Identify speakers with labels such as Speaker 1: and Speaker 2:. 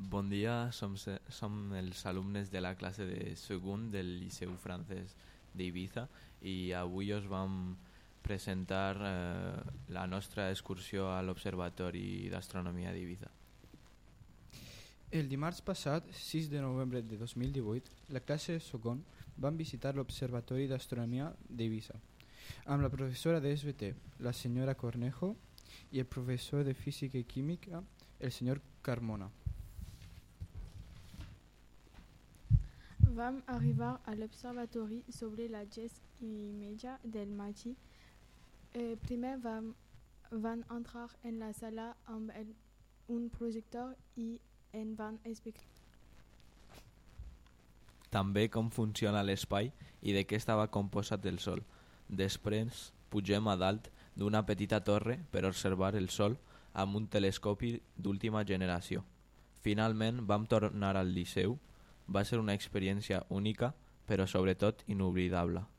Speaker 1: Bon dia, som els alumnes de la classe de segon del Liceu Francès d'Eivissa i avui us vam presentar la nostra excursió a l'Observatori d'Astronomia d'Eivissa.
Speaker 2: El dimarts passat, 6 de novembre de 2018, la classe de segon van visitar l'Observatori d'Astronomia d'Eivissa amb la professora de SVT, la senyora Cornejo, i el professor de Física i Química, el senyor Carmona.
Speaker 3: Vam arribar a l'observatori sobre les 10:30 del matí. Primer van entrar en la sala amb un projector i en van explicar
Speaker 1: També com funciona l'espai i de què estava composat el Sol. Després pugem a dalt d'una petita torre per observar el Sol amb un telescopi d'última generació. Finalment vam tornar al Liceu. Va ser una experiència única, però sobretot inoblidable.